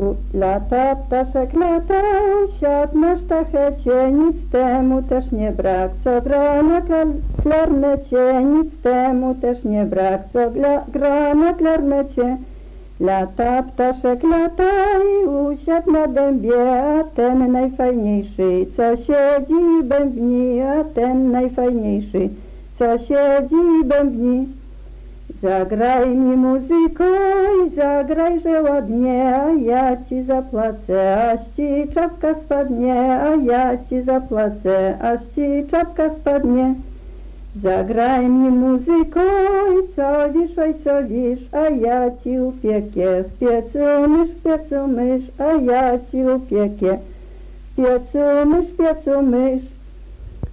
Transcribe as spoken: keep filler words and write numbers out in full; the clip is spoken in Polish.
U, lata, ptaszek lata, siadł na sztachecie, nic temu też nie brak, co gra na klarnecie, nic temu też nie brak, co gra, gra na klarnecie. Lata, ptaszek lata i usiadł na dębie, a ten najfajniejszy, co siedzi i bębni, a ten najfajniejszy, co siedzi i bębni. Zagraj mi muzyko i zagrajże ładnie, a ja ci zapłacę, aż ci czapka spadnie, a ja ci zapłacę, aż ci czapka spadnie. Zagraj mi muzyko i co lisz, oj co lisz, a ja ci upiekę, w piecu mysz, w piecu mysz, a ja ci upiekę, w piecu mysz, w piecu mysz.